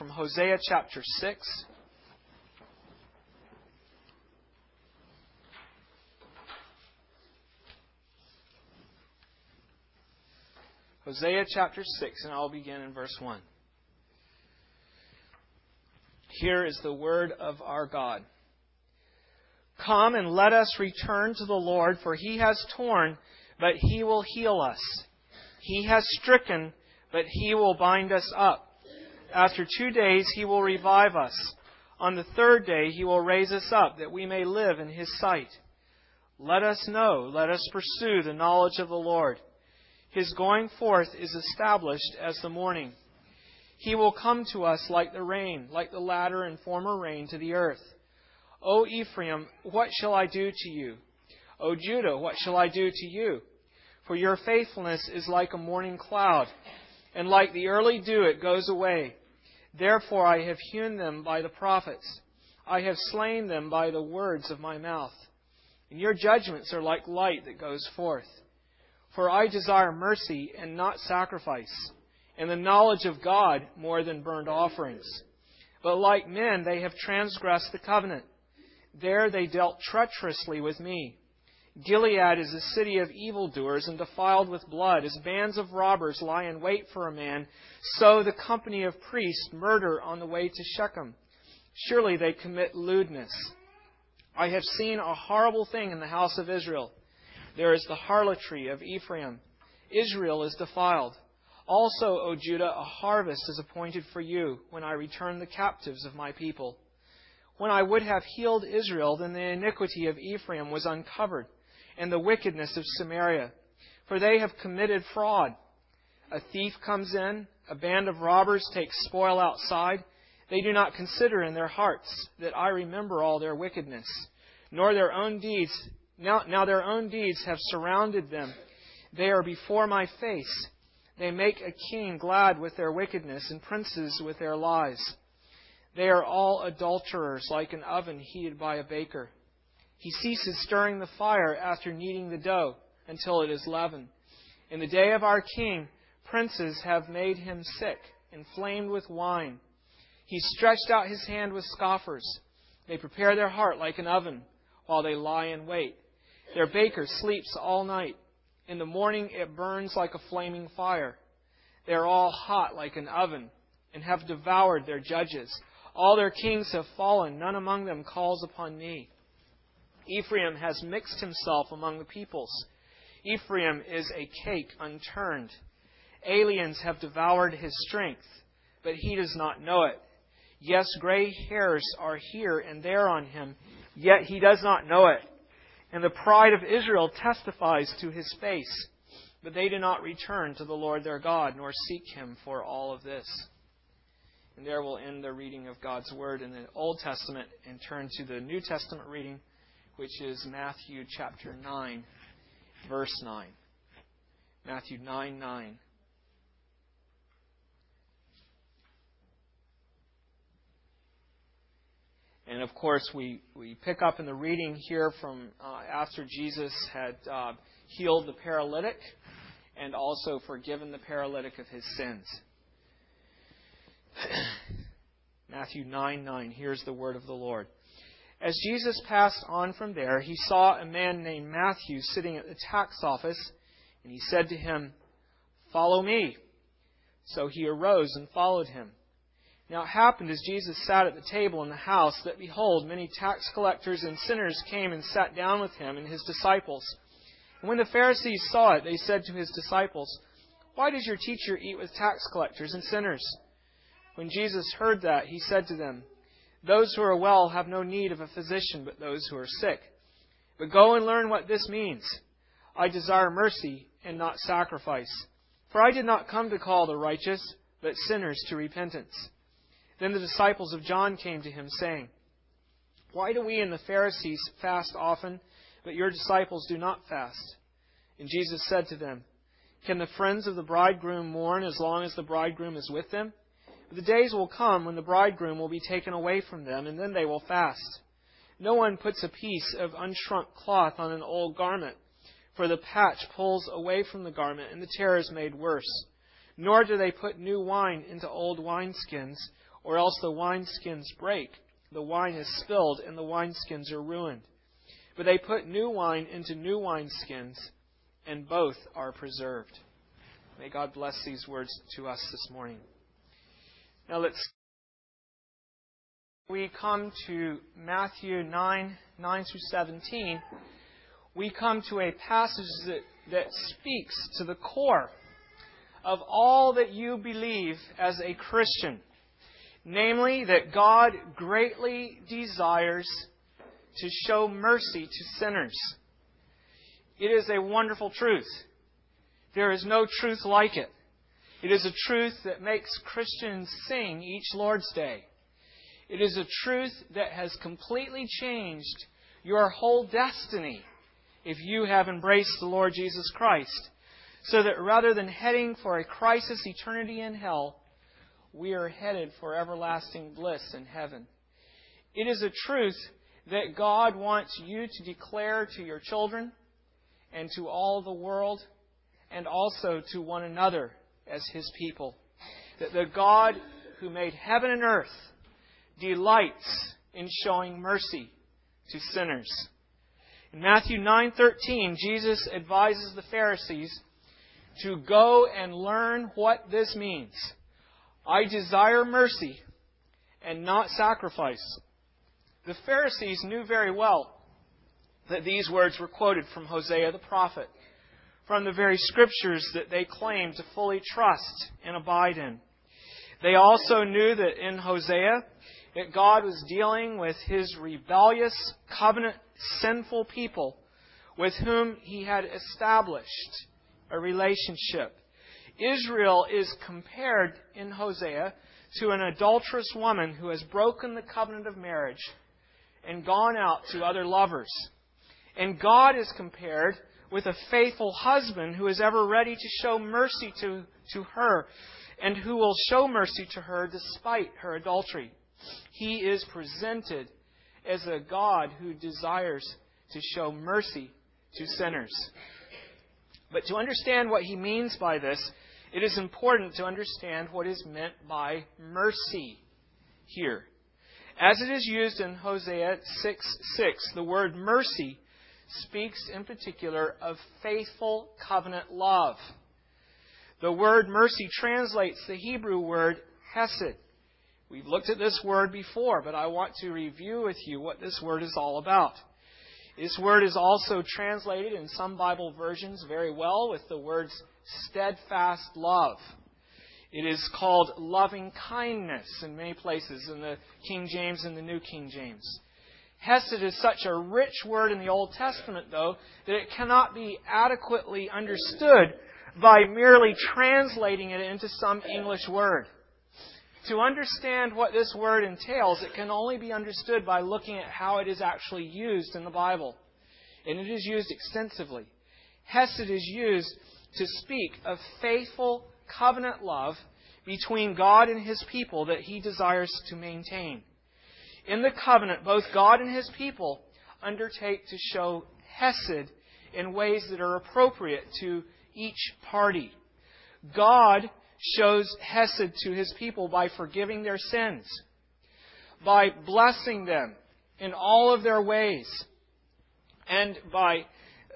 from Hosea chapter 6. Hosea chapter 6, and I'll begin in verse 1. Here is the word of our God. Come and let us return to the Lord, for He has torn, but He will heal us. He has stricken, but He will bind us up. After 2 days He will revive us. On the third day He will raise us up, that we may live in His sight. Let us know, let us pursue the knowledge of the Lord. His going forth is established as the morning. He will come to us like the rain, like the latter and former rain to the earth. O Ephraim, what shall I do to you? O Judah, what shall I do to you? For your faithfulness is like a morning cloud, and like the early dew it goes away. Therefore I have hewn them by the prophets. I have slain them by the words of my mouth. And your judgments are like light that goes forth. For I desire mercy and not sacrifice, and the knowledge of God more than burnt offerings. But like men they have transgressed the covenant. There they dealt treacherously with me. Gilead is a city of evildoers and defiled with blood. As bands of robbers lie in wait for a man, so the company of priests murder on the way to Shechem. Surely they commit lewdness. I have seen a horrible thing in the house of Israel. There is the harlotry of Ephraim. Israel is defiled. Also, O Judah, a harvest is appointed for you when I return the captives of my people. When I would have healed Israel, then the iniquity of Ephraim was uncovered, and the wickedness of Samaria. For they have committed fraud. A thief comes in, a band of robbers takes spoil outside. They do not consider in their hearts that I remember all their wickedness, nor their own deeds. Now their own deeds have surrounded them. They are before my face. They make a king glad with their wickedness, and princes with their lies. They are all adulterers, like an oven heated by a baker. He ceases stirring the fire after kneading the dough until it is leavened. In the day of our king, princes have made him sick, inflamed with wine. He stretched out his hand with scoffers. They prepare their heart like an oven, while they lie in wait. Their baker sleeps all night. In the morning it burns like a flaming fire. They are all hot like an oven, and have devoured their judges. All their kings have fallen. None among them calls upon me. Ephraim has mixed himself among the peoples. Ephraim is a cake unturned. Aliens have devoured his strength, but he does not know it. Yes, gray hairs are here and there on him, yet he does not know it. And the pride of Israel testifies to his face, but they do not return to the Lord their God, nor seek Him for all of this. And there we'll end the reading of God's Word in the Old Testament and turn to the New Testament reading, which is Matthew chapter 9, verse 9. Matthew 9:9. And of course, we pick up in the reading here from after Jesus had healed the paralytic and also forgiven the paralytic of his sins. Matthew 9:9. Here's the word of the Lord. As Jesus passed on from there, he saw a man named Matthew sitting at the tax office, and he said to him, "Follow me." So he arose and followed him. Now it happened as Jesus sat at the table in the house that, behold, many tax collectors and sinners came and sat down with him and his disciples. And when the Pharisees saw it, they said to his disciples, "Why does your teacher eat with tax collectors and sinners?" When Jesus heard that, he said to them, "Those who are well have no need of a physician, but those who are sick. But go and learn what this means. I desire mercy and not sacrifice. For I did not come to call the righteous, but sinners to repentance." Then the disciples of John came to him, saying, "Why do we and the Pharisees fast often, but your disciples do not fast?" And Jesus said to them, "Can the friends of the bridegroom mourn as long as the bridegroom is with them? But the days will come when the bridegroom will be taken away from them, and then they will fast. No one puts a piece of unshrunk cloth on an old garment, for the patch pulls away from the garment, and the tear is made worse. Nor do they put new wine into old wineskins, or else the wineskins break. The wine is spilled, and the wineskins are ruined. But they put new wine into new wineskins, and both are preserved." May God bless these words to us this morning. Now we come to Matthew 9 through 17. We come to a passage that speaks to the core of all that you believe as a Christian. Namely, that God greatly desires to show mercy to sinners. It is a wonderful truth. There is no truth like it. It is a truth that makes Christians sing each Lord's Day. It is a truth that has completely changed your whole destiny if you have embraced the Lord Jesus Christ. So that rather than heading for a crisis eternity in hell, we are headed for everlasting bliss in heaven. It is a truth that God wants you to declare to your children and to all the world and also to one another as His people. That the God who made heaven and earth delights in showing mercy to sinners. In Matthew 9:13, Jesus advises the Pharisees to go and learn what this means. "I desire mercy and not sacrifice." The Pharisees knew very well that these words were quoted from Hosea the prophet, from the very scriptures that they claimed to fully trust and abide in. They also knew that in Hosea, that God was dealing with His rebellious, covenant, sinful people with whom He had established a relationship. Israel is compared in Hosea to an adulterous woman who has broken the covenant of marriage and gone out to other lovers. And God is compared with a faithful husband who is ever ready to show mercy to her and who will show mercy to her despite her adultery. He is presented as a God who desires to show mercy to sinners. But to understand what He means by this, it is important to understand what is meant by mercy here. As it is used in Hosea 6:6, the word mercy speaks in particular of faithful covenant love. The word mercy translates the Hebrew word hesed. We've looked at this word before, but I want to review with you what this word is all about. This word is also translated in some Bible versions very well with the words steadfast love. It is called loving kindness in many places in the King James and the New King James. Hesed is such a rich word in the Old Testament, though, that it cannot be adequately understood by merely translating it into some English word. To understand what this word entails, it can only be understood by looking at how it is actually used in the Bible. And it is used extensively. Hesed is used to speak of faithful covenant love between God and His people that He desires to maintain. In the covenant, both God and His people undertake to show hesed in ways that are appropriate to each party. God shows hesed to His people by forgiving their sins, by blessing them in all of their ways, and by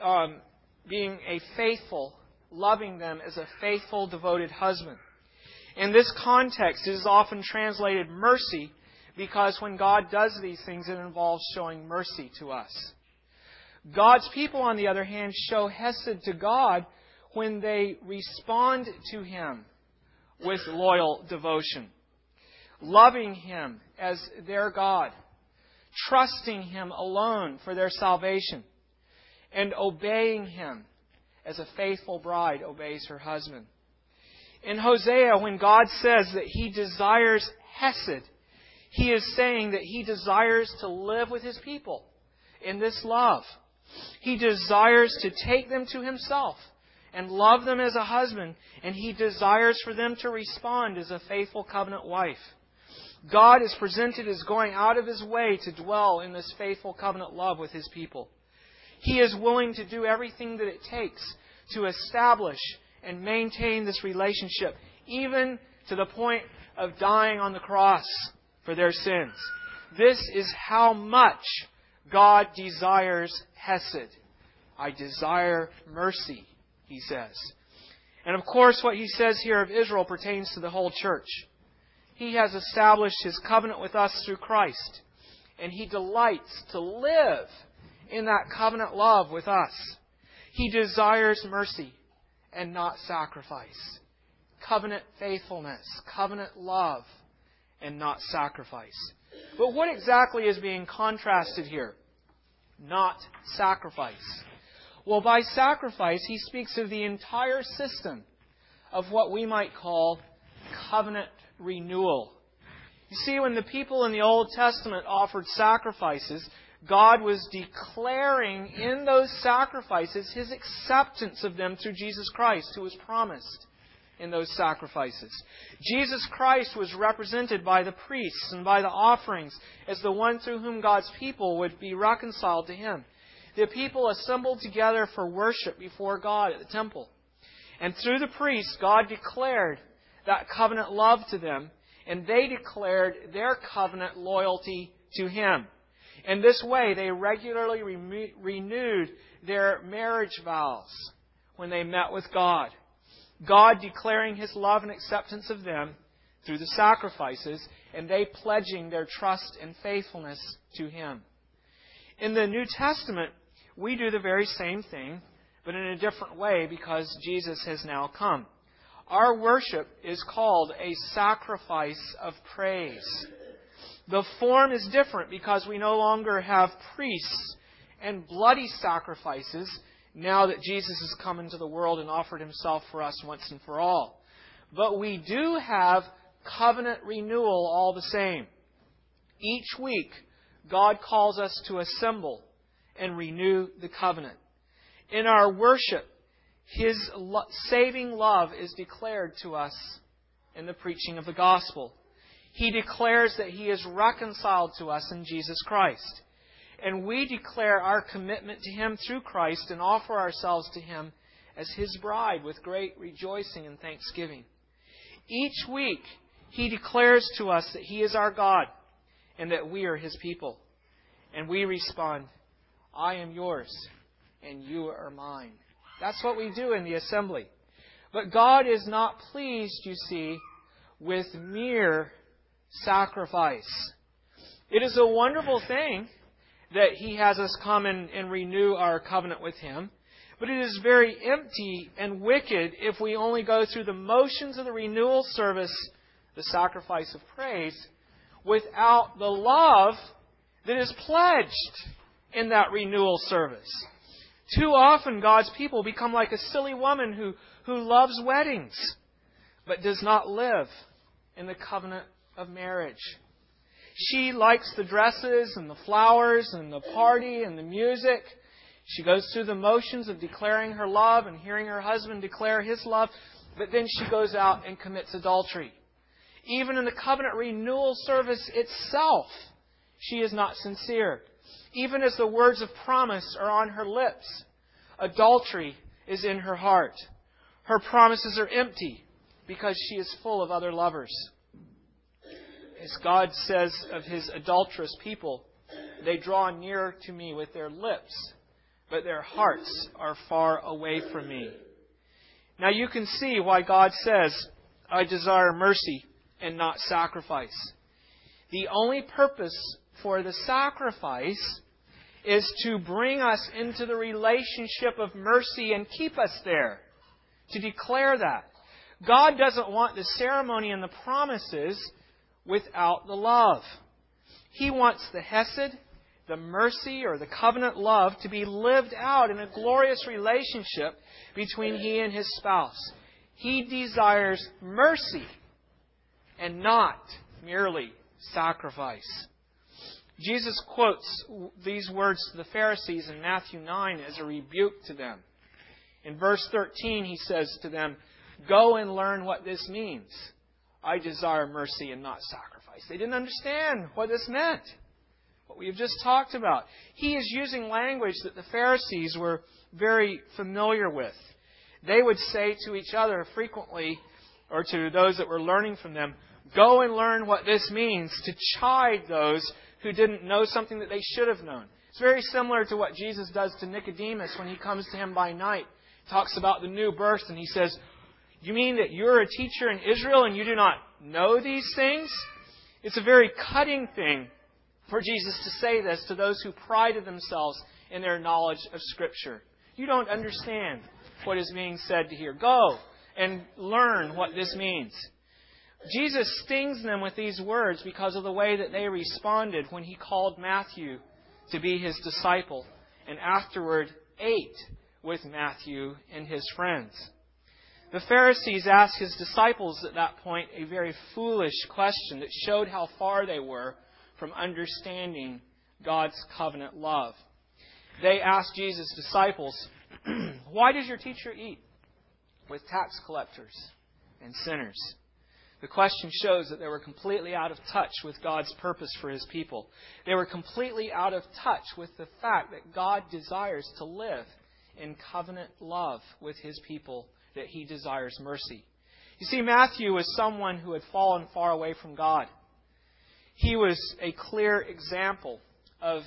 being a faithful, loving them as a faithful, devoted husband. In this context, it is often translated mercy because when God does these things, it involves showing mercy to us. God's people, on the other hand, show hesed to God when they respond to Him with loyal devotion, loving Him as their God, trusting Him alone for their salvation, and obeying Him as a faithful bride obeys her husband. In Hosea, when God says that He desires hesed, He is saying that He desires to live with His people in this love. He desires to take them to Himself and love them as a husband, and He desires for them to respond as a faithful covenant wife. God is presented as going out of His way to dwell in this faithful covenant love with His people. He is willing to do everything that it takes to establish and maintain this relationship, even to the point of dying on the cross for their sins. This is how much God desires hesed. I desire mercy, He says. And of course, what He says here of Israel pertains to the whole church. He has established His covenant with us through Christ. And He delights to live in that covenant love with us. He desires mercy and not sacrifice. Covenant faithfulness, covenant love, and not sacrifice. But what exactly is being contrasted here? Not sacrifice. Well, by sacrifice, He speaks of the entire system of what we might call covenant renewal. You see, when the people in the Old Testament offered sacrifices, God was declaring in those sacrifices His acceptance of them through Jesus Christ, who was promised in those sacrifices. Jesus Christ was represented by the priests and by the offerings as the one through whom God's people would be reconciled to Him. The people assembled together for worship before God at the temple. And through the priests, God declared that covenant love to them, and they declared their covenant loyalty to Him. In this way, they regularly renewed their marriage vows when they met with God. God declaring His love and acceptance of them through the sacrifices, and they pledging their trust and faithfulness to Him. In the New Testament, we do the very same thing, but in a different way because Jesus has now come. Our worship is called a sacrifice of praise. The form is different because we no longer have priests and bloody sacrifices now that Jesus has come into the world and offered Himself for us once and for all. But we do have covenant renewal all the same. Each week, God calls us to assemble and renew the covenant. In our worship, His saving love is declared to us in the preaching of the gospel. He declares that He is reconciled to us in Jesus Christ. And we declare our commitment to Him through Christ and offer ourselves to Him as His bride with great rejoicing and thanksgiving. Each week, He declares to us that He is our God and that we are His people. And we respond, I am yours and you are mine. That's what we do in the assembly. But God is not pleased, you see, with mere sacrifice. It is a wonderful thing that He has us come and renew our covenant with Him. But it is very empty and wicked if we only go through the motions of the renewal service, the sacrifice of praise, without the love that is pledged in that renewal service. Too often God's people become like a silly woman who loves weddings, but does not live in the covenant of marriage. She likes the dresses and the flowers and the party and the music. She goes through the motions of declaring her love and hearing her husband declare his love, but then she goes out and commits adultery. Even in the covenant renewal service itself, she is not sincere. Even as the words of promise are on her lips, adultery is in her heart. Her promises are empty because she is full of other lovers. As God says of His adulterous people, they draw near to me with their lips, but their hearts are far away from me. Now you can see why God says, I desire mercy and not sacrifice. The only purpose for the sacrifice is to bring us into the relationship of mercy and keep us there, to declare that. God doesn't want the ceremony and the promises without the love. He wants the hesed, the mercy, or the covenant love to be lived out in a glorious relationship between He and His spouse. He desires mercy and not merely sacrifice. Jesus quotes these words to the Pharisees in Matthew 9 as a rebuke to them. In verse 13, He says to them, Go and learn what this means. I desire mercy and not sacrifice. They didn't understand what this meant, what we have just talked about. He is using language that the Pharisees were very familiar with. They would say to each other frequently, or to those that were learning from them, Go and learn what this means, to chide those who didn't know something that they should have known. It's very similar to what Jesus does to Nicodemus when he comes to him by night. He talks about the new birth, and he says, "You mean that you're a teacher in Israel and you do not know these things?" It's a very cutting thing for Jesus to say this to those who prided themselves in their knowledge of Scripture. You don't understand what is being said here. Go and learn what this means. Jesus stings them with these words because of the way that they responded when He called Matthew to be His disciple and afterward ate with Matthew and his friends. The Pharisees asked His disciples at that point a very foolish question that showed how far they were from understanding God's covenant love. They asked Jesus' disciples, "Why does your teacher eat with tax collectors and sinners?" The question shows that they were completely out of touch with God's purpose for His people. They were completely out of touch with the fact that God desires to live in covenant love with His people, that He desires mercy. You see, Matthew was someone who had fallen far away from God. He was a clear example of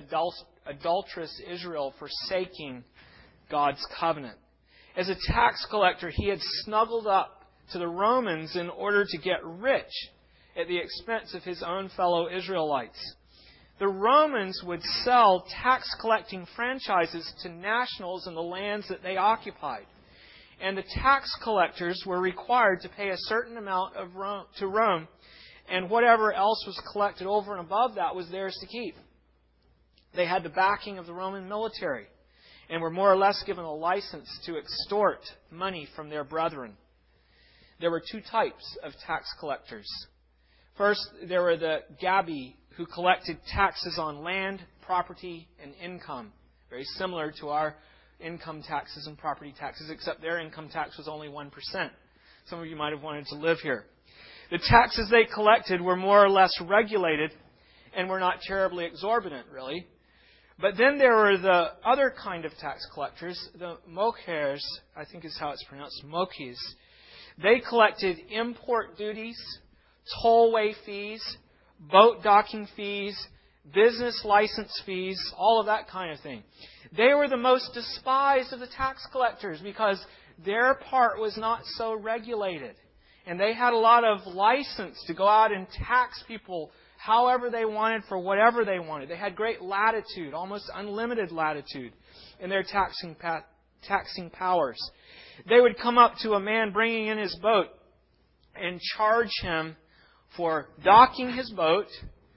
adulterous Israel forsaking God's covenant. As a tax collector, he had snuggled up to the Romans in order to get rich at the expense of his own fellow Israelites. The Romans would sell tax-collecting franchises to nationals in the lands that they occupied. And the tax collectors were required to pay a certain amount to Rome, and whatever else was collected over and above that was theirs to keep. They had the backing of the Roman military and were more or less given a license to extort money from their brethren. There were two types of tax collectors. First, there were the Gabi, who collected taxes on land, property, and income. Very similar to our income taxes and property taxes, except their income tax was only 1%. Some of you might have wanted to live here. The taxes they collected were more or less regulated and were not terribly exorbitant, really. But then there were the other kind of tax collectors, the mochers, I think is how it's pronounced, mochis. They collected import duties, tollway fees, boat docking fees, business license fees, all of that kind of thing. They were the most despised of the tax collectors because their part was not so regulated. And they had a lot of license to go out and tax people however they wanted for whatever they wanted. They had great latitude, almost unlimited latitude in their taxing powers. They would come up to a man bringing in his boat and charge him for docking his boat,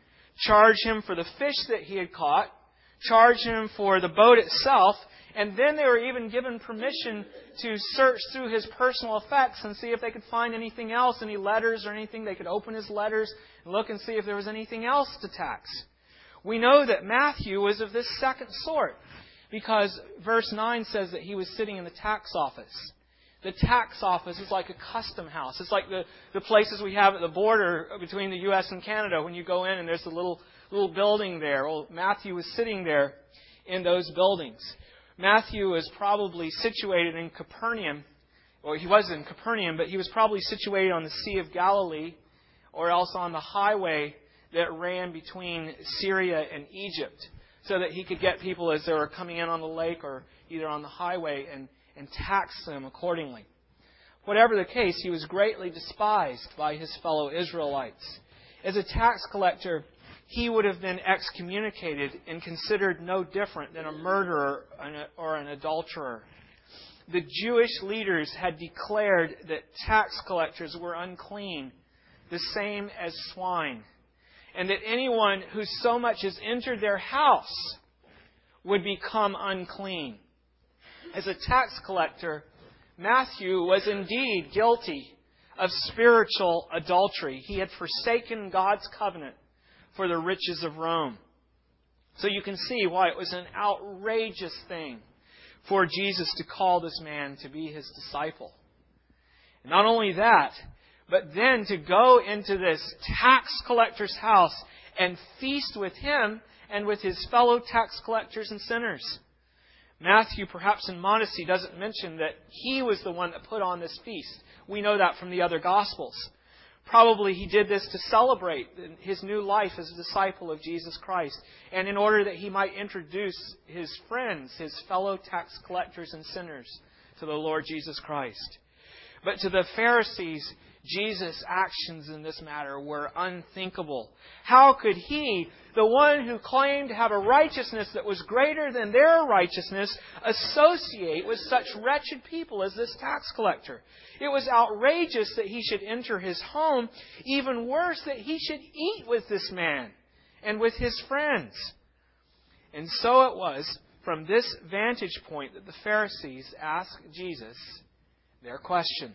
charge him for the fish that he had caught, charge him for the boat itself, and then they were even given permission to search through his personal effects and see if they could find anything else, any letters or anything. They could open his letters and look and see if there was anything else to tax. We know that Matthew was of this second sort because verse 9 says that he was sitting in the tax office. The tax office is like a custom house. It's like the places we have at the border between the U.S. and Canada when you go in and there's a little building there. Well, Matthew was sitting there in those buildings. Matthew was probably situated in Capernaum, or he was in Capernaum, but he was probably situated on the Sea of Galilee or else on the highway that ran between Syria and Egypt so that he could get people as they were coming in on the lake or either on the highway and tax them accordingly. Whatever the case, he was greatly despised by his fellow Israelites. As a tax collector, he would have been excommunicated and considered no different than a murderer or an adulterer. The Jewish leaders had declared that tax collectors were unclean, the same as swine, and that anyone who so much as entered their house would become unclean. As a tax collector, Matthew was indeed guilty of spiritual adultery. He had forsaken God's covenant for the riches of Rome. So you can see why it was an outrageous thing for Jesus to call this man to be His disciple. And not only that, but then to go into this tax collector's house and feast with him and with his fellow tax collectors and sinners. Matthew, perhaps in modesty, doesn't mention that he was the one that put on this feast. We know that from the other Gospels. Probably he did this to celebrate his new life as a disciple of Jesus Christ, and in order that he might introduce his friends, his fellow tax collectors and sinners, to the Lord Jesus Christ. But to the Pharisees, Jesus' actions in this matter were unthinkable. How could he, the one who claimed to have a righteousness that was greater than their righteousness, associate with such wretched people as this tax collector? It was outrageous that he should enter his home. Even worse, that he should eat with this man and with his friends. And so it was from this vantage point that the Pharisees asked Jesus their question: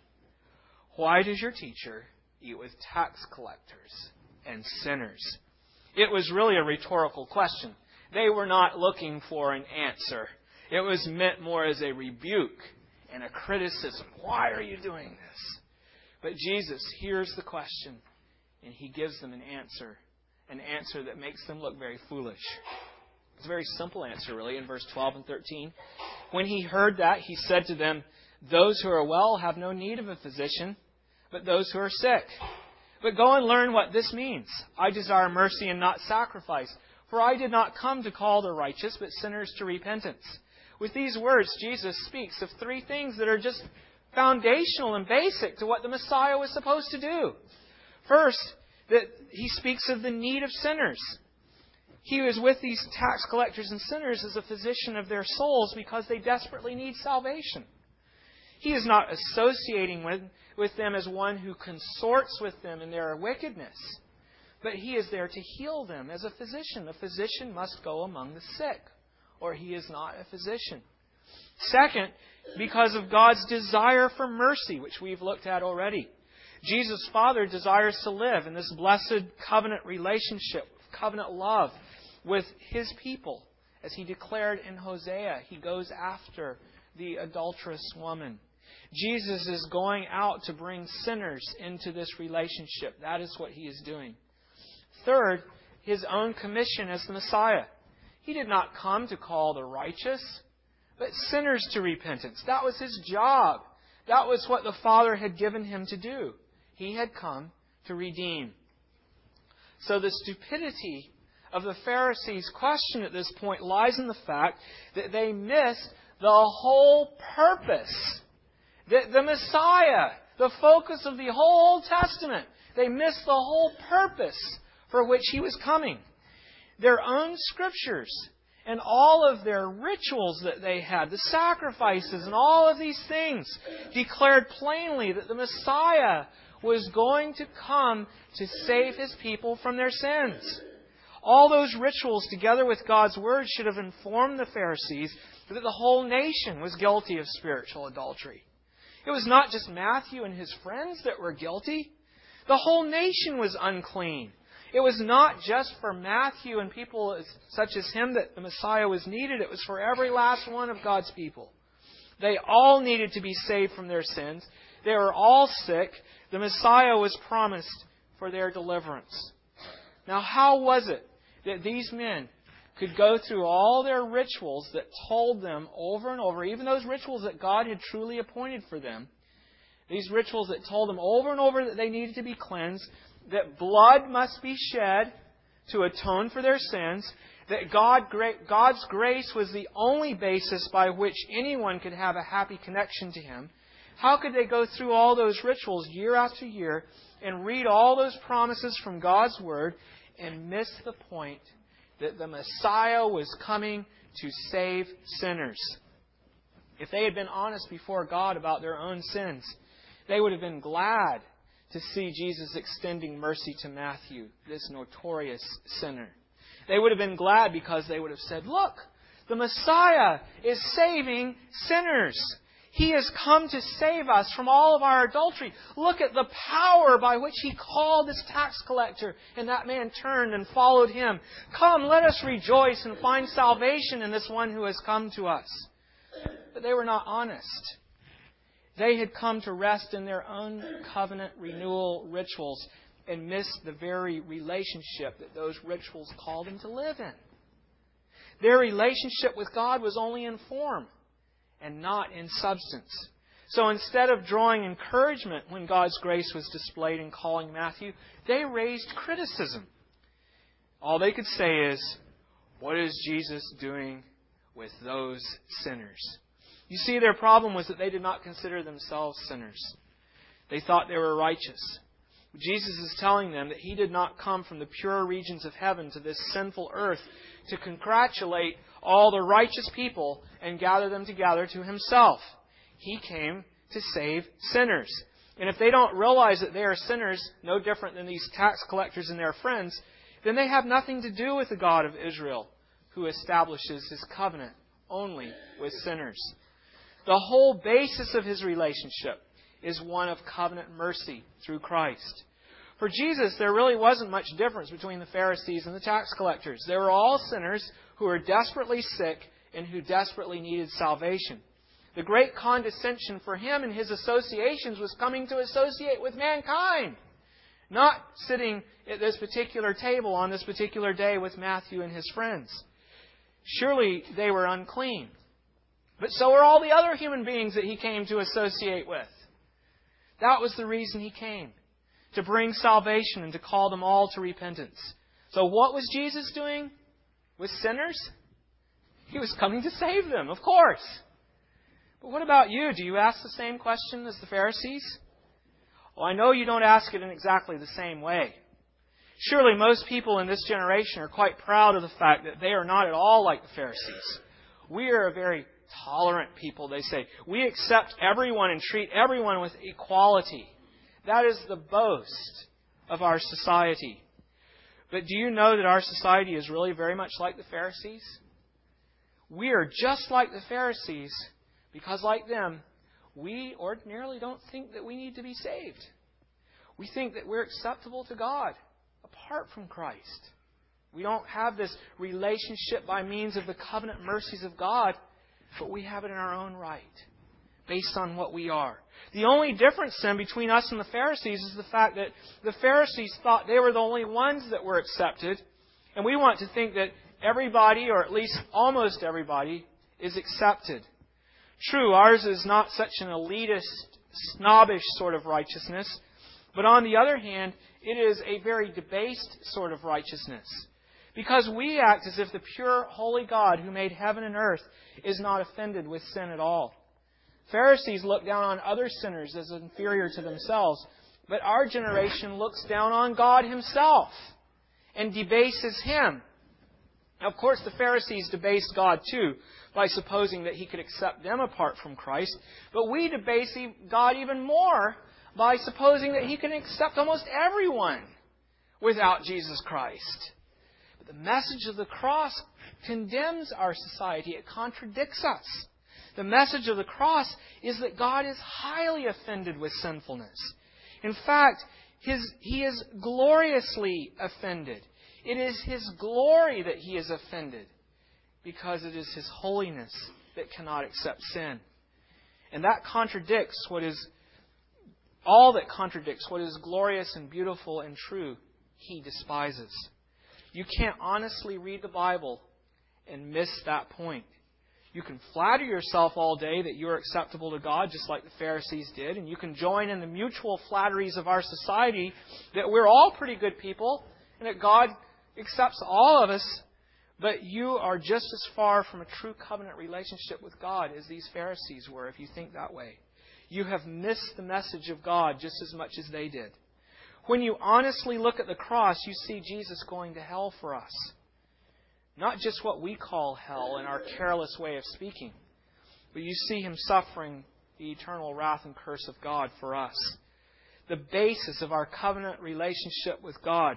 why does your teacher eat with tax collectors and sinners? It was really a rhetorical question. They were not looking for an answer. It was meant more as a rebuke and a criticism. Why are you doing this? But Jesus hears the question, and He gives them an answer that makes them look very foolish. It's a very simple answer, really, in verse 12 and 13. When He heard that, He said to them, those who are well have no need of a physician, but those who are sick. But go and learn what this means. I desire mercy and not sacrifice, for I did not come to call the righteous, but sinners to repentance. With these words, Jesus speaks of three things that are just foundational and basic to what the Messiah was supposed to do. First, that He speaks of the need of sinners. He was with these tax collectors and sinners as a physician of their souls because they desperately need salvation. He is not associating with them as one who consorts with them in their wickedness, but He is there to heal them as a physician. A physician must go among the sick, or he is not a physician. Second, because of God's desire for mercy, which we've looked at already. Jesus' Father desires to live in this blessed covenant relationship, covenant love with His people. As He declared in Hosea, He goes after the adulterous woman. Jesus is going out to bring sinners into this relationship. That is what He is doing. Third, His own commission as the Messiah. He did not come to call the righteous, but sinners to repentance. That was His job. That was what the Father had given Him to do. He had come to redeem. So the stupidity of the Pharisees' question at this point lies in the fact that they missed the whole purpose. The Messiah, the focus of the whole Old Testament. They missed the whole purpose for which He was coming. Their own Scriptures and all of their rituals that they had, the sacrifices and all of these things, declared plainly that the Messiah was going to come to save His people from their sins. All those rituals, together with God's Word, should have informed the Pharisees that the whole nation was guilty of spiritual adultery. It was not just Matthew and his friends that were guilty. The whole nation was unclean. It was not just for Matthew and people such as him that the Messiah was needed. It was for every last one of God's people. They all needed to be saved from their sins. They were all sick. The Messiah was promised for their deliverance. Now, how was it that these men could go through all their rituals that told them over and over, even those rituals that God had truly appointed for them, these rituals that told them over and over that they needed to be cleansed, that blood must be shed to atone for their sins, that God's grace was the only basis by which anyone could have a happy connection to Him? How could they go through all those rituals year after year and read all those promises from God's Word and miss the point that the Messiah was coming to save sinners? If they had been honest before God about their own sins, they would have been glad to see Jesus extending mercy to Matthew, this notorious sinner. They would have been glad because they would have said, look, the Messiah is saving sinners. He has come to save us from all of our adultery. Look at the power by which He called this tax collector, and that man turned and followed Him. Come, let us rejoice and find salvation in this one who has come to us. But they were not honest. They had come to rest in their own covenant renewal rituals and missed the very relationship that those rituals called them to live in. Their relationship with God was only in form and not in substance. So instead of drawing encouragement when God's grace was displayed in calling Matthew, they raised criticism. All they could say is, what is Jesus doing with those sinners? You see, their problem was that they did not consider themselves sinners. They thought they were righteous. Jesus is telling them that He did not come from the pure regions of heaven to this sinful earth to congratulate all the righteous people and gather them together to Himself. He came to save sinners. And if they don't realize that they are sinners, no different than these tax collectors and their friends, then they have nothing to do with the God of Israel, who establishes His covenant only with sinners. The whole basis of His relationship is one of covenant mercy through Christ. For Jesus, there really wasn't much difference between the Pharisees and the tax collectors. They were all sinners who were desperately sick and who desperately needed salvation. The great condescension for Him and His associations was coming to associate with mankind, not sitting at this particular table on this particular day with Matthew and his friends. Surely they were unclean. But so were all the other human beings that He came to associate with. That was the reason He came, to bring salvation and to call them all to repentance. So what was Jesus doing with sinners? He was coming to save them, of course. But what about you? Do you ask the same question as the Pharisees? Well, I know you don't ask it in exactly the same way. Surely most people in this generation are quite proud of the fact that they are not at all like the Pharisees. We are a very tolerant people, they say. We accept everyone and treat everyone with equality. That is the boast of our society. But do you know that our society is really very much like the Pharisees? We are just like the Pharisees because, like them, we ordinarily don't think that we need to be saved. We think that we're acceptable to God apart from Christ. We don't have this relationship by means of the covenant mercies of God, but we have it in our own right, based on what we are. The only difference then between us and the Pharisees is the fact that the Pharisees thought they were the only ones that were accepted, and we want to think that everybody, or at least almost everybody, is accepted. True, ours is not such an elitist, snobbish sort of righteousness, but on the other hand, it is a very debased sort of righteousness. Because we act as if the pure, holy God who made heaven and earth is not offended with sin at all. Pharisees look down on other sinners as inferior to themselves, but our generation looks down on God Himself and debases Him. Now, of course, the Pharisees debased God too by supposing that He could accept them apart from Christ, but we debase God even more by supposing that He can accept almost everyone without Jesus Christ. But the message of the cross condemns our society. It contradicts us. The message of the cross is that God is highly offended with sinfulness. In fact, He is gloriously offended. It is His glory that He is offended, because it is His holiness that cannot accept sin. And that contradicts all that contradicts what is glorious and beautiful and true, He despises. You can't honestly read the Bible and miss that point. You can flatter yourself all day that you are acceptable to God, just like the Pharisees did, and you can join in the mutual flatteries of our society that we're all pretty good people and that God accepts all of us, but you are just as far from a true covenant relationship with God as these Pharisees were, if you think that way. You have missed the message of God just as much as they did. When you honestly look at the cross, you see Jesus going to hell for us. Not just what we call hell in our careless way of speaking, but you see Him suffering the eternal wrath and curse of God for us. The basis of our covenant relationship with God,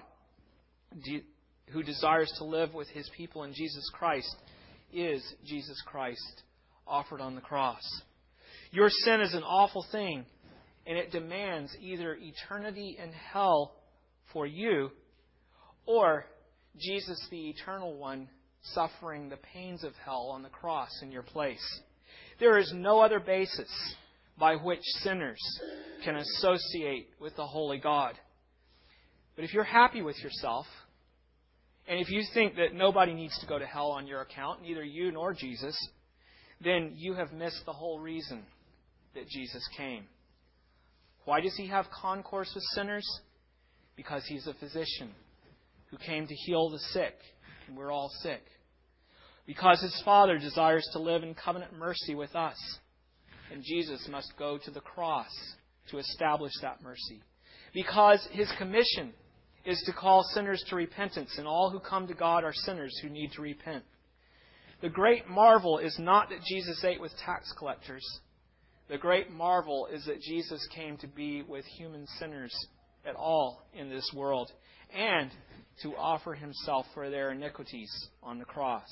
who desires to live with His people in Jesus Christ, is Jesus Christ offered on the cross. Your sin is an awful thing, and it demands either eternity in hell for you, or Jesus, the eternal one, suffering the pains of hell on the cross in your place. There is no other basis by which sinners can associate with the holy God. But if you're happy with yourself, and if you think that nobody needs to go to hell on your account, neither you nor Jesus, then you have missed the whole reason that Jesus came. Why does He have concourse with sinners? Because He's a physician who came to heal the sick, and we're all sick. Because His Father desires to live in covenant mercy with us, and Jesus must go to the cross to establish that mercy. Because His commission is to call sinners to repentance, and all who come to God are sinners who need to repent. The great marvel is not that Jesus ate with tax collectors. The great marvel is that Jesus came to be with human sinners at all in this world, and to offer Himself for their iniquities on the cross.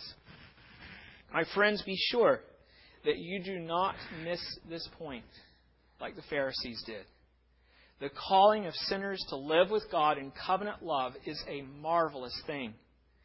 My friends, be sure that you do not miss this point like the Pharisees did. The calling of sinners to live with God in covenant love is a marvelous thing.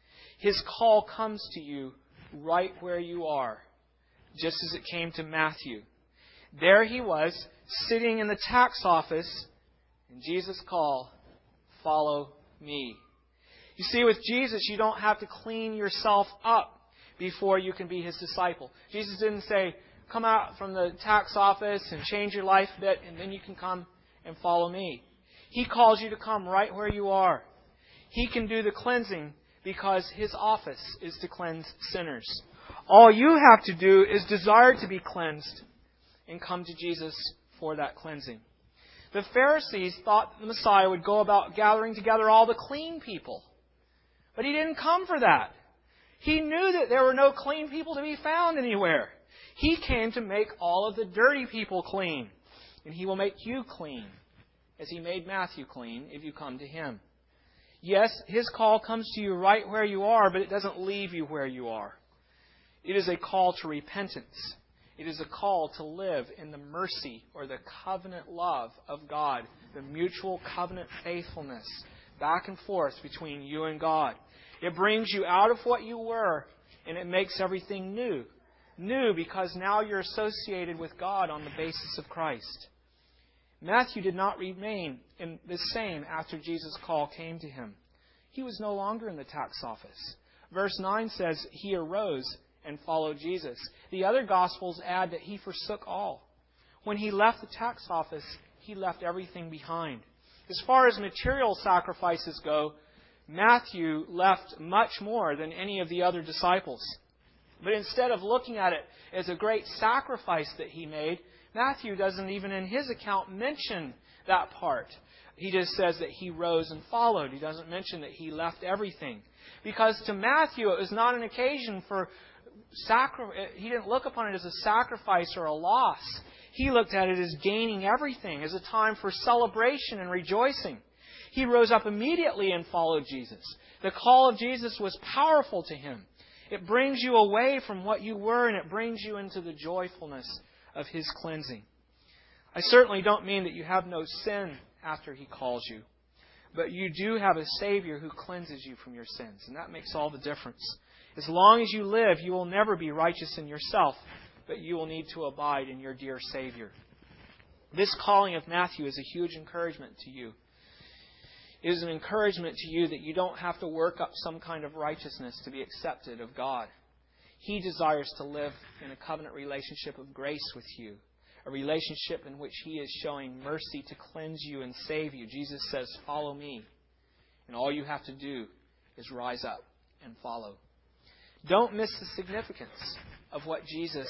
His call comes to you right where you are, just as it came to Matthew. There he was, sitting in the tax office, and Jesus called, "Follow me." You see, with Jesus, you don't have to clean yourself up before you can be His disciple. Jesus didn't say, come out from the tax office and change your life a bit, and then you can come and follow me. He calls you to come right where you are. He can do the cleansing because His office is to cleanse sinners. All you have to do is desire to be cleansed and come to Jesus for that cleansing. The Pharisees thought the Messiah would go about gathering together all the clean people. But He didn't come for that. He knew that there were no clean people to be found anywhere. He came to make all of the dirty people clean. And He will make you clean, as He made Matthew clean, if you come to Him. Yes, His call comes to you right where you are, but it doesn't leave you where you are. It is a call to repentance. It is a call to live in the mercy or the covenant love of God, the mutual covenant faithfulness back and forth between you and God. It brings you out of what you were, and it makes everything new. New because now you're associated with God on the basis of Christ. Matthew did not remain in the same after Jesus' call came to him. He was no longer in the tax office. Verse 9 says, he arose and followed Jesus. The other Gospels add that he forsook all. When he left the tax office, he left everything behind. As far as material sacrifices go, Matthew left much more than any of the other disciples. But instead of looking at it as a great sacrifice that he made, Matthew doesn't even in his account mention that part. He just says that he rose and followed. He doesn't mention that he left everything. Because to Matthew, it was not an occasion for he didn't look upon it as a sacrifice or a loss. He looked at it as gaining everything, as a time for celebration and rejoicing. He rose up immediately and followed Jesus. The call of Jesus was powerful to him. It brings you away from what you were, and it brings you into the joyfulness of His cleansing. I certainly don't mean that you have no sin after He calls you, but you do have a Savior who cleanses you from your sins, and that makes all the difference. As long as you live, you will never be righteous in yourself, but you will need to abide in your dear Savior. This calling of Matthew is a huge encouragement to you. It is an encouragement to you that you don't have to work up some kind of righteousness to be accepted of God. He desires to live in a covenant relationship of grace with you, a relationship in which He is showing mercy to cleanse you and save you. Jesus says, "Follow me." And all you have to do is rise up and follow. Don't miss the significance of what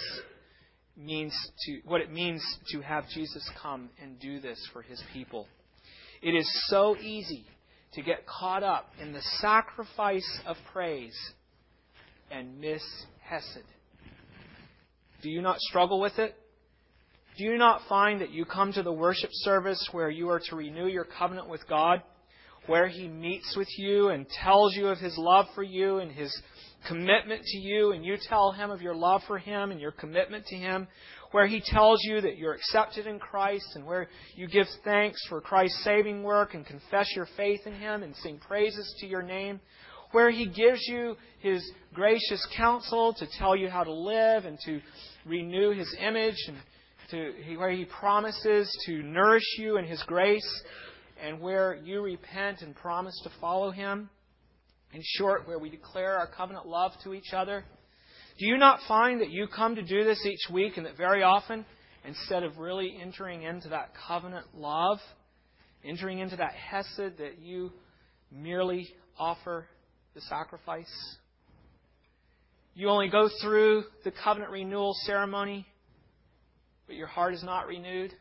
it means to have Jesus come and do this for His people. It is so easy to get caught up in the sacrifice of praise and miss Hesed. Do you not struggle with it? Do you not find that you come to the worship service where you are to renew your covenant with God, where He meets with you and tells you of His love for you and His commitment to you, and you tell Him of your love for Him and your commitment to Him, where He tells you that you're accepted in Christ and where you give thanks for Christ's saving work and confess your faith in Him and sing praises to your name, where He gives you His gracious counsel to tell you how to live and to renew His image, and where He promises to nourish you in His grace, and where you repent and promise to follow Him. In short, where we declare our covenant love to each other. Do you not find that you come to do this each week and that very often instead of really entering into that covenant love, entering into that hesed that you merely offer the sacrifice. You only go through the covenant renewal ceremony, but your heart is not renewed.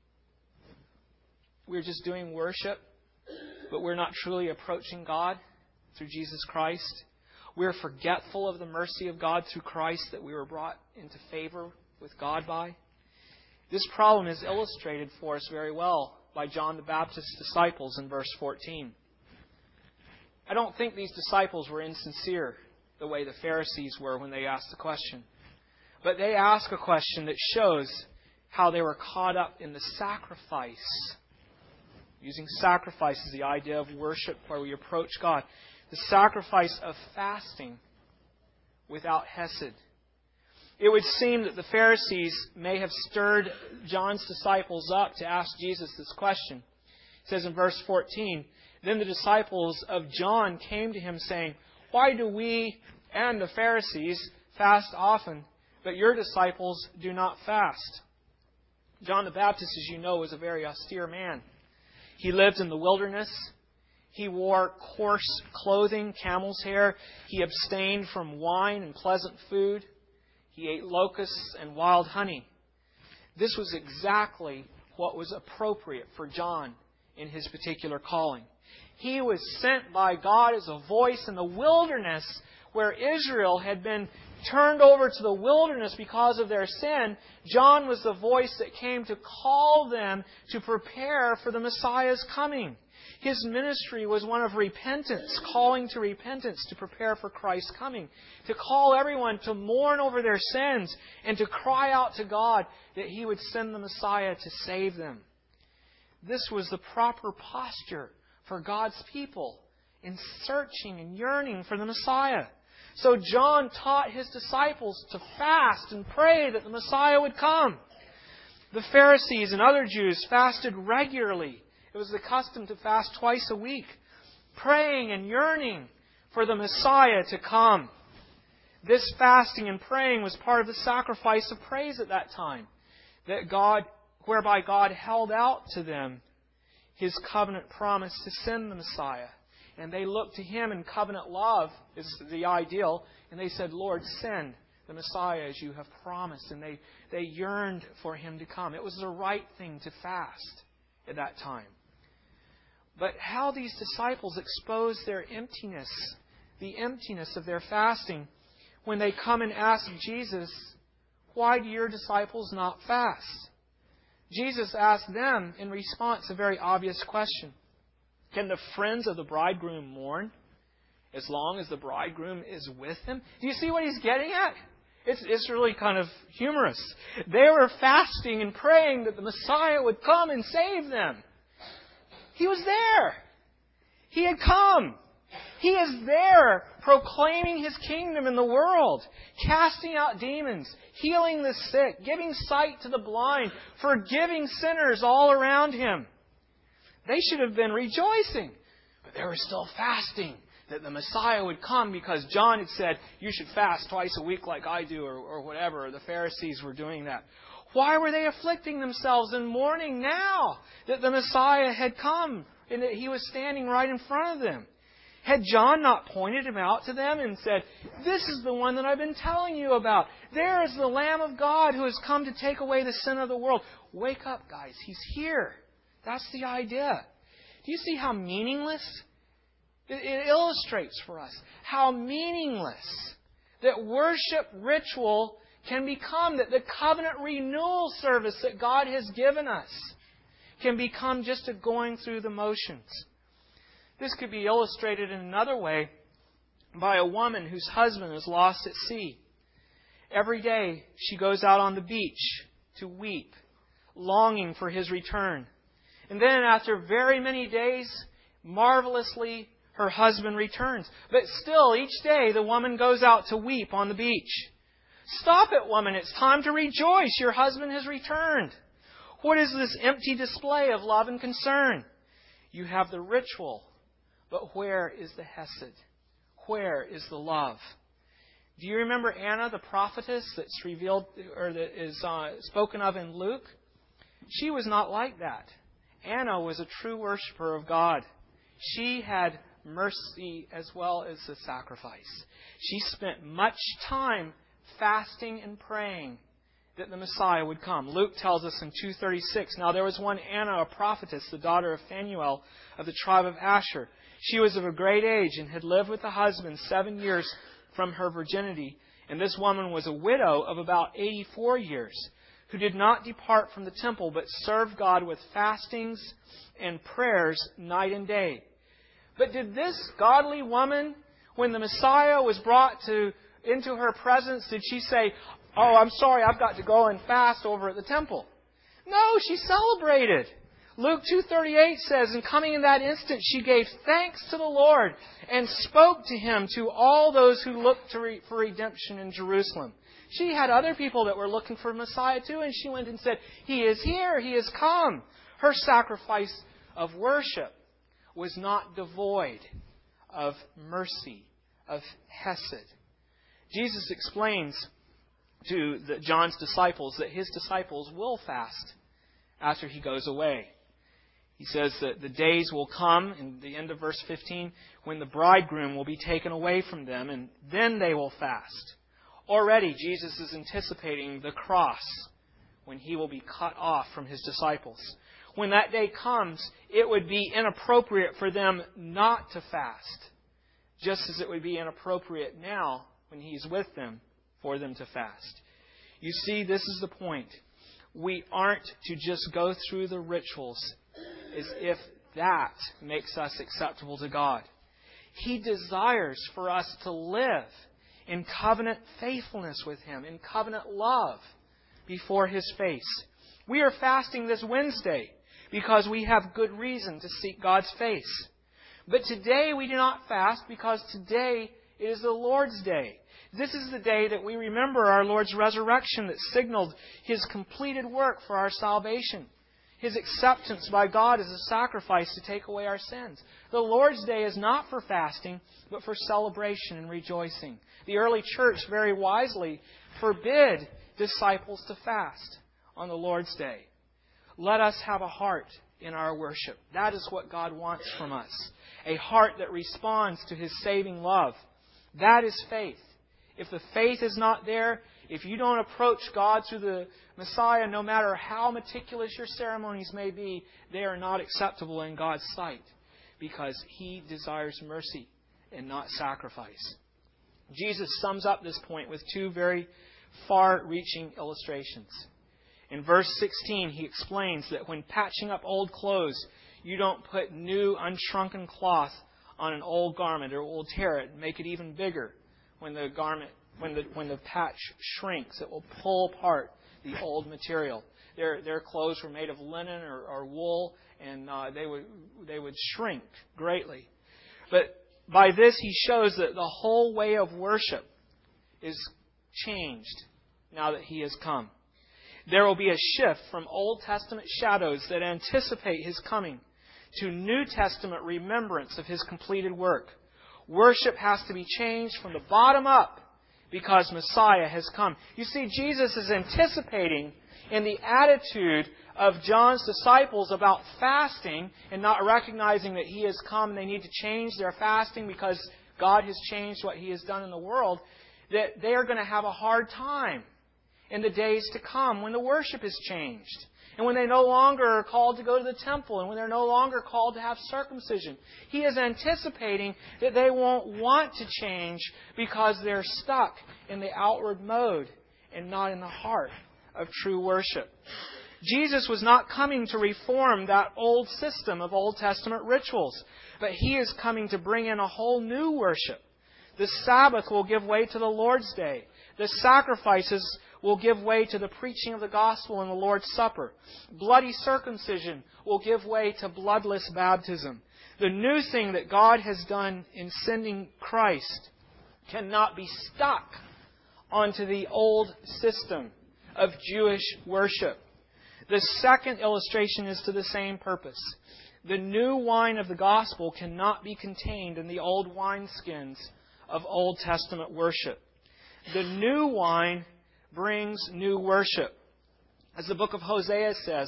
We're just doing worship, but we're not truly approaching God through Jesus Christ. We're forgetful of the mercy of God through Christ that we were brought into favor with God by. This problem is illustrated for us very well by John the Baptist's disciples in verse 14. I don't think these disciples were insincere the way the Pharisees were when they asked the question. But they ask a question that shows how they were caught up in the sacrifice. Using sacrifice as the idea of worship where we approach God. The sacrifice of fasting without hesed. It would seem that the Pharisees may have stirred John's disciples up to ask Jesus this question. It says in verse 14, "Then the disciples of John came to him saying, 'Why do we and the Pharisees fast often, but your disciples do not fast?'" John the Baptist, as you know, was a very austere man. He lived in the wilderness. He wore coarse clothing, camel's hair. He abstained from wine and pleasant food. He ate locusts and wild honey. This was exactly what was appropriate for John in his particular calling. He was sent by God as a voice in the wilderness where Israel had been turned over to the wilderness because of their sin. John was the voice that came to call them to prepare for the Messiah's coming. His ministry was one of repentance, calling to repentance to prepare for Christ's coming, to call everyone to mourn over their sins and to cry out to God that He would send the Messiah to save them. This was the proper posture for God's people in searching and yearning for the Messiah. So John taught his disciples to fast and pray that the Messiah would come. The Pharisees and other Jews fasted regularly. It was the custom to fast twice a week, praying and yearning for the Messiah to come. This fasting and praying was part of the sacrifice of praise at that time, whereby God held out to them His covenant promise to send the Messiah. And they looked to Him in covenant love, is the ideal, and they said, "Lord, send the Messiah as you have promised." And they yearned for Him to come. It was the right thing to fast at that time. But how these disciples expose their emptiness, the emptiness of their fasting, when they come and ask Jesus, "Why do your disciples not fast?" Jesus asked them in response a very obvious question. Can the friends of the bridegroom mourn as long as the bridegroom is with them? Do you see what He's getting at? It's really kind of humorous. They were fasting and praying that the Messiah would come and save them. He was there. He had come. He is there proclaiming His kingdom in the world, casting out demons, healing the sick, giving sight to the blind, forgiving sinners all around Him. They should have been rejoicing, but they were still fasting that the Messiah would come because John had said, "You should fast twice a week like I do," or whatever. Or the Pharisees were doing that. Why were they afflicting themselves and mourning now that the Messiah had come and that He was standing right in front of them? Had John not pointed Him out to them and said, "This is the one that I've been telling you about. There is the Lamb of God who has come to take away the sin of the world. Wake up, guys. He's here." That's the idea. Do you see how meaningless? It illustrates for us how meaningless that worship ritual can become, that the covenant renewal service that God has given us can become just a going through the motions. This could be illustrated in another way by a woman whose husband is lost at sea. Every day she goes out on the beach to weep, longing for his return. And then after very many days, marvelously, her husband returns. But still, each day, the woman goes out to weep on the beach. Stop it, woman. It's time to rejoice. Your husband has returned. What is this empty display of love and concern? You have the ritual, but where is the hesed? Where is the love? Do you remember Anna, the prophetess that's revealed or that is spoken of in Luke? She was not like that. Anna was a true worshiper of God. She had mercy as well as the sacrifice. She spent much time fasting and praying that the Messiah would come. Luke tells us in 2:36, "Now there was one Anna, a prophetess, the daughter of Phanuel of the tribe of Asher. She was of a great age and had lived with a husband 7 years from her virginity. And this woman was a widow of about 84 years, who did not depart from the temple, but served God with fastings and prayers night and day." But did this godly woman, when the Messiah was brought into her presence, did she say, "Oh, I'm sorry, I've got to go and fast over at the temple"? No, she celebrated. Luke 2:38 says, "And coming in that instant, she gave thanks to the Lord and spoke to Him to all those who looked for redemption in Jerusalem." She had other people that were looking for Messiah too, and she went and said, "He is here, He has come." Her sacrifice of worship was not devoid of mercy, of hesed. Jesus explains to John's disciples that His disciples will fast after He goes away. He says that the days will come, in the end of verse 15, when the bridegroom will be taken away from them, and then they will fast. Already, Jesus is anticipating the cross, when He will be cut off from His disciples. When that day comes, it would be inappropriate for them not to fast, just as it would be inappropriate now, when He's with them, for them to fast. You see, this is the point. We aren't to just go through the rituals as if that makes us acceptable to God. He desires for us to live in covenant faithfulness with Him, in covenant love before His face. We are fasting this Wednesday because we have good reason to seek God's face. But today we do not fast because today is the Lord's Day. This is the day that we remember our Lord's resurrection that signaled His completed work for our salvation. His acceptance by God as a sacrifice to take away our sins. The Lord's Day is not for fasting, but for celebration and rejoicing. The early church very wisely forbid disciples to fast on the Lord's Day. Let us have a heart in our worship. That is what God wants from us. A heart that responds to His saving love. That is faith. If the faith is not there, if you don't approach God through the Messiah, no matter how meticulous your ceremonies may be, they are not acceptable in God's sight, because He desires mercy and not sacrifice. Jesus sums up this point with two very far-reaching illustrations. In verse 16, He explains that when patching up old clothes, you don't put new unshrunken cloth on an old garment, or it will tear it and make it even bigger. When the patch shrinks, it will pull apart the old material. Their clothes were made of linen or wool, and they would shrink greatly. But by this, He shows that the whole way of worship is changed now that He has come. There will be a shift from Old Testament shadows that anticipate His coming to New Testament remembrance of His completed work. Worship has to be changed from the bottom up because Messiah has come. You see, Jesus is anticipating in the attitude of John's disciples about fasting and not recognizing that He has come and they need to change their fasting because God has changed what He has done in the world, that they are going to have a hard time in the days to come when the worship is changed. And when they no longer are called to go to the temple, and when they're no longer called to have circumcision. He is anticipating that they won't want to change because they're stuck in the outward mode and not in the heart of true worship. Jesus was not coming to reform that old system of Old Testament rituals, but He is coming to bring in a whole new worship. The Sabbath will give way to the Lord's Day. The sacrifices will give way to the preaching of the gospel in the Lord's Supper. Bloody circumcision will give way to bloodless baptism. The new thing that God has done in sending Christ cannot be stuck onto the old system of Jewish worship. The second illustration is to the same purpose. The new wine of the gospel cannot be contained in the old wineskins of Old Testament worship. The new wine brings new worship. As the book of Hosea says,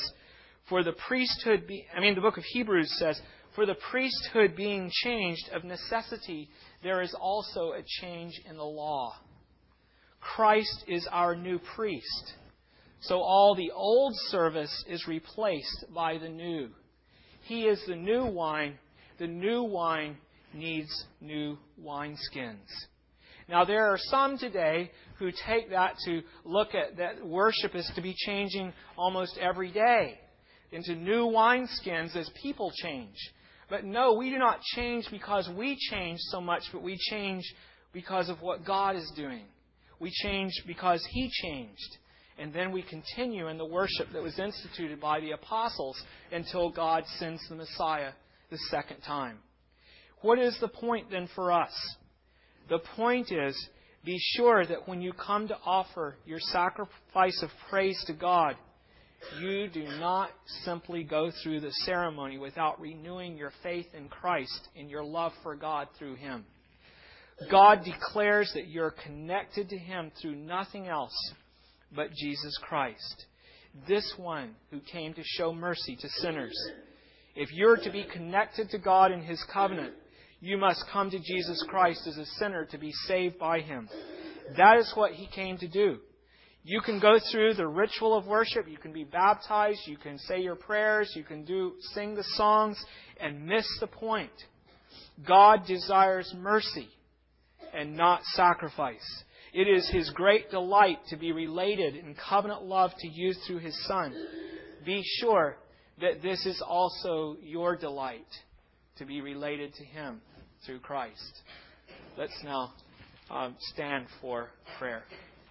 the book of Hebrews says, for the priesthood being changed of necessity, there is also a change in the law. Christ is our new priest. So all the old service is replaced by the new. He is the new wine. The new wine needs new wineskins. Now there are some today who take that to look at that worship is to be changing almost every day into new wineskins as people change. But no, we do not change because we change so much, but we change because of what God is doing. We change because He changed. And then we continue in the worship that was instituted by the apostles until God sends the Messiah the second time. What is the point then for us? The point is, be sure that when you come to offer your sacrifice of praise to God, you do not simply go through the ceremony without renewing your faith in Christ and your love for God through Him. God declares that you're connected to Him through nothing else but Jesus Christ, this one who came to show mercy to sinners. If you're to be connected to God in His covenant, you must come to Jesus Christ as a sinner to be saved by Him. That is what He came to do. You can go through the ritual of worship, you can be baptized, you can say your prayers, you can sing the songs, and miss the point. God desires mercy and not sacrifice. It is His great delight to be related in covenant love to you through His Son. Be sure that this is also your delight, to be related to Him through Christ. Let's now stand for prayer.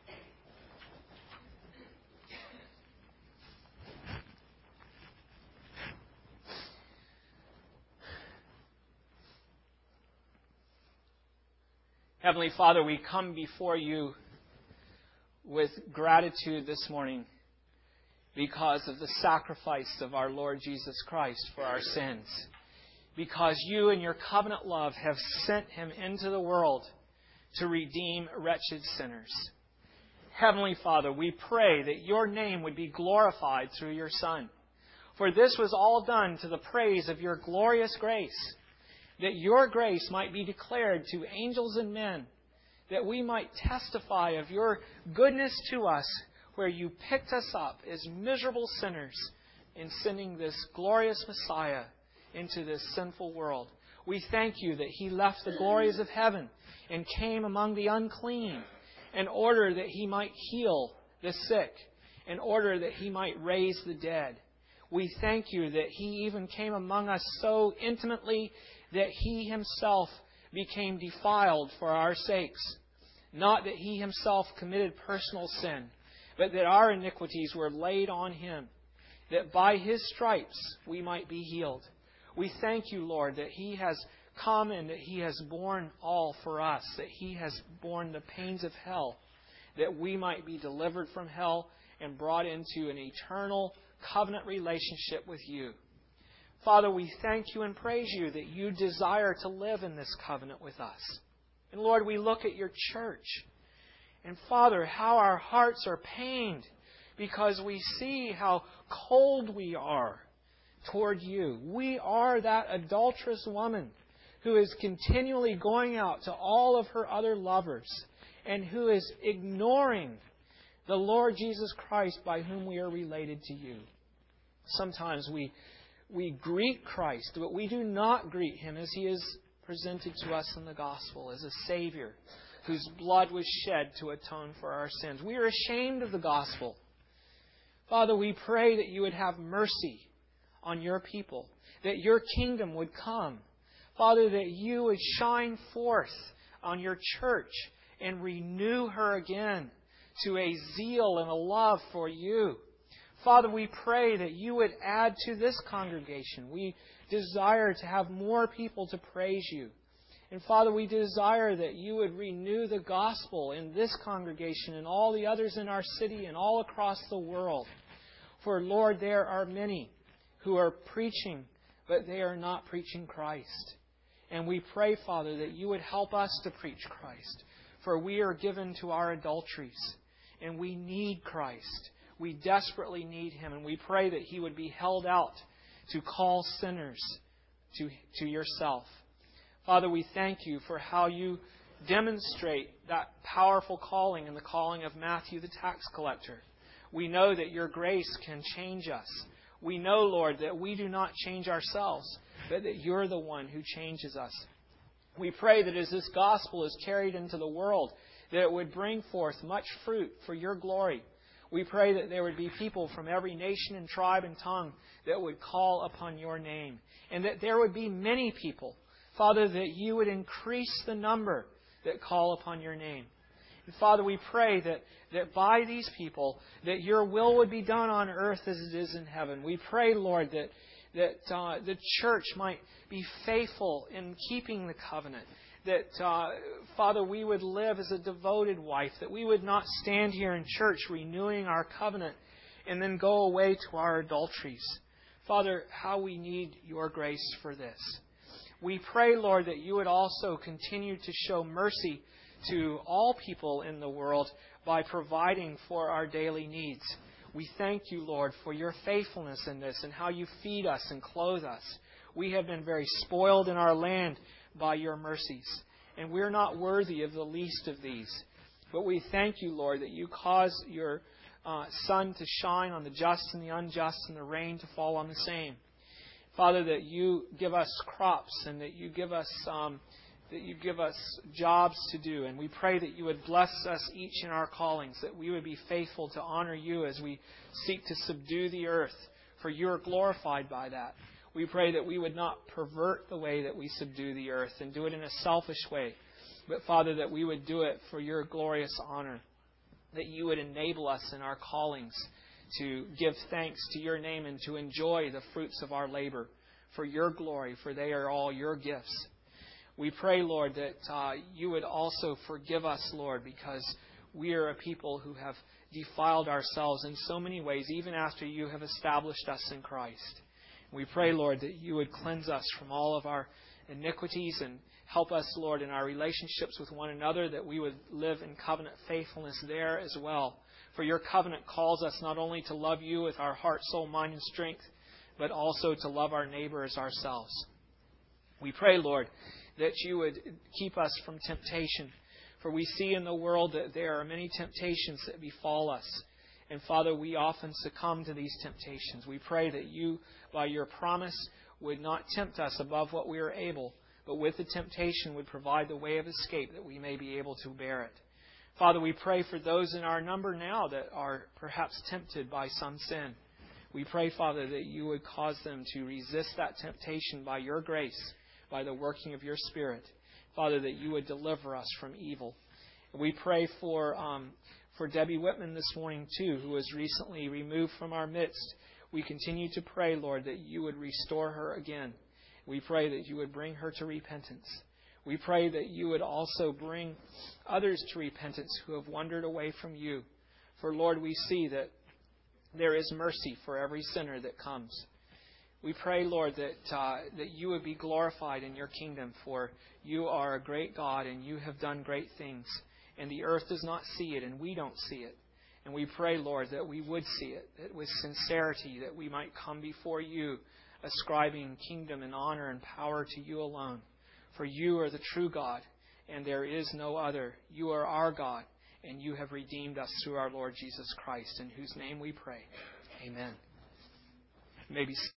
Heavenly Father, we come before You with gratitude this morning because of the sacrifice of our Lord Jesus Christ for our sins. Because You in Your covenant love have sent Him into the world to redeem wretched sinners. Heavenly Father, we pray that Your name would be glorified through Your Son. For this was all done to the praise of Your glorious grace, that Your grace might be declared to angels and men, that we might testify of Your goodness to us, where You picked us up as miserable sinners in sending this glorious Messiah into this sinful world. We thank You that He left the glories of heaven and came among the unclean in order that He might heal the sick, in order that He might raise the dead. We thank You that He even came among us so intimately that He Himself became defiled for our sakes. Not that He Himself committed personal sin, but that our iniquities were laid on Him, that by His stripes we might be healed. We thank You, Lord, that He has come and that He has borne all for us, that He has borne the pains of hell, that we might be delivered from hell and brought into an eternal covenant relationship with You. Father, we thank You and praise You that You desire to live in this covenant with us. And Lord, we look at Your church. And Father, how our hearts are pained because we see how cold we are toward You. We are that adulterous woman who is continually going out to all of her other lovers and who is ignoring the Lord Jesus Christ by whom we are related to You. Sometimes we greet Christ, but we do not greet Him as He is presented to us in the gospel, as a Savior whose blood was shed to atone for our sins. We are ashamed of the gospel. Father, we pray that You would have mercy on Your people, that Your kingdom would come. Father, that You would shine forth on Your church and renew her again to a zeal and a love for You. Father, we pray that You would add to this congregation. We desire to have more people to praise You. And Father, we desire that You would renew the gospel in this congregation and all the others in our city and all across the world. For Lord, there are many who are preaching, but they are not preaching Christ. And we pray, Father, that You would help us to preach Christ. For we are given to our adulteries, and we need Christ. We desperately need Him, and we pray that He would be held out to call sinners to yourself. Father, we thank You for how You demonstrate that powerful calling in the calling of Matthew the tax collector. We know that Your grace can change us. We know, Lord, that we do not change ourselves, but that You're the one who changes us. We pray that as this gospel is carried into the world, that it would bring forth much fruit for Your glory. We pray that there would be people from every nation and tribe and tongue that would call upon Your name, and that there would be many people, Father, that You would increase the number that call upon Your name. And Father, we pray that by these people, that Your will would be done on earth as it is in heaven. We pray, Lord, that the church might be faithful in keeping the covenant. That, Father, we would live as a devoted wife. That we would not stand here in church renewing our covenant and then go away to our adulteries. Father, how we need Your grace for this. We pray, Lord, that You would also continue to show mercy to all people in the world by providing for our daily needs. We thank You, Lord, for Your faithfulness in this and how You feed us and clothe us. We have been very spoiled in our land by Your mercies, and we're not worthy of the least of these. But we thank You, Lord, that You cause Your sun to shine on the just and the unjust and the rain to fall on the same. Father, that You give us crops and that You give us jobs to do. And we pray that You would bless us each in our callings, that we would be faithful to honor You as we seek to subdue the earth, for You are glorified by that. We pray that we would not pervert the way that we subdue the earth and do it in a selfish way, but Father, that we would do it for Your glorious honor, that You would enable us in our callings to give thanks to Your name and to enjoy the fruits of our labor for Your glory, for they are all Your gifts. We pray, Lord, that You would also forgive us, Lord, because we are a people who have defiled ourselves in so many ways, even after You have established us in Christ. We pray, Lord, that You would cleanse us from all of our iniquities and help us, Lord, in our relationships with one another, that we would live in covenant faithfulness there as well. For Your covenant calls us not only to love You with our heart, soul, mind, and strength, but also to love our neighbor as ourselves. We pray, Lord, that You would keep us from temptation. For we see in the world that there are many temptations that befall us. And Father, we often succumb to these temptations. We pray that You, by Your promise, would not tempt us above what we are able, but with the temptation would provide the way of escape that we may be able to bear it. Father, we pray for those in our number now that are perhaps tempted by some sin. We pray, Father, that You would cause them to resist that temptation by Your grace, by the working of Your Spirit. Father, that You would deliver us from evil. We pray for Debbie Whitman this morning, too, who was recently removed from our midst. We continue to pray, Lord, that You would restore her again. We pray that You would bring her to repentance. We pray that You would also bring others to repentance who have wandered away from You. For, Lord, we see that there is mercy for every sinner that comes. We pray, Lord, that You would be glorified in Your kingdom, for You are a great God and You have done great things. And the earth does not see it, and we don't see it. And we pray, Lord, that we would see it, that with sincerity, that we might come before You, ascribing kingdom and honor and power to You alone. For You are the true God, and there is no other. You are our God, and You have redeemed us through our Lord Jesus Christ, in whose name we pray. Amen. Maybe